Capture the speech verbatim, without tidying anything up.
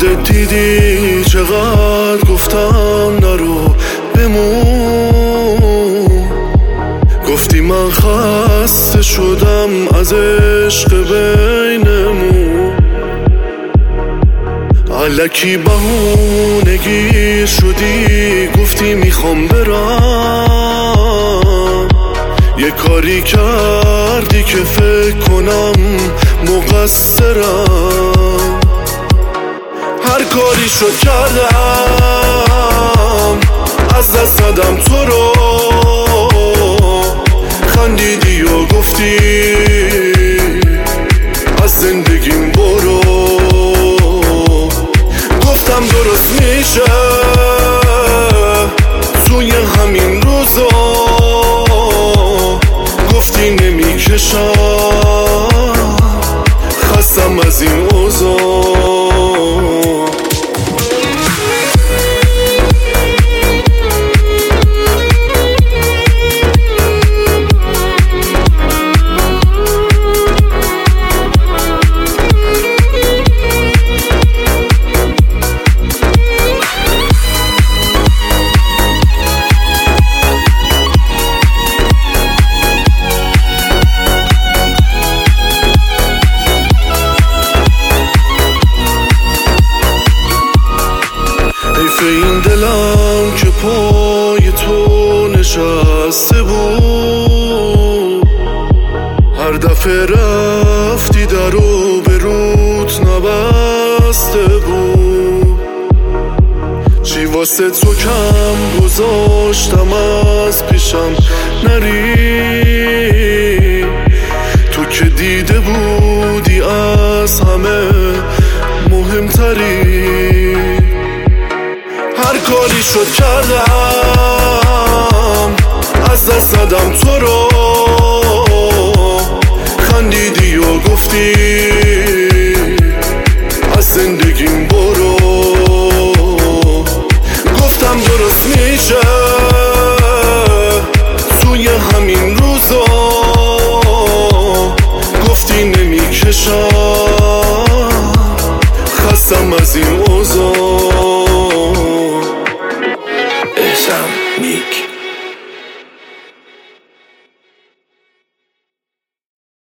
خودت دیدی چقدر گفتم نرو بمون، گفتی من خسته شدم از عشق بینمون، الکی بهونگی شدی گفتی میخوام برم، یه کاری کردی که فکر کنم مقصرم، هر کاری شد کردم از دست دادم تو رو، خندیدی و گفتی از زندگیم برو، گفتم درست میشه توی همین روزا، گفتی نمیکشم خستم از این اوضاع. این دلم که پای تو نشسته بود، هر دفعه رفتی درو به روت نبسته بود، چی واسه تو کم گذاشتم از پیشم نری، تو که دیده بودی از همه مهمتری، هر کاری شد کردم از دست دادم تو رو، خندیدی و گفتی از زندگیم برو، گفتم درست میشه توی همین روزا، گفتی نمیکشم خستم از این اوضاع. احسان نیک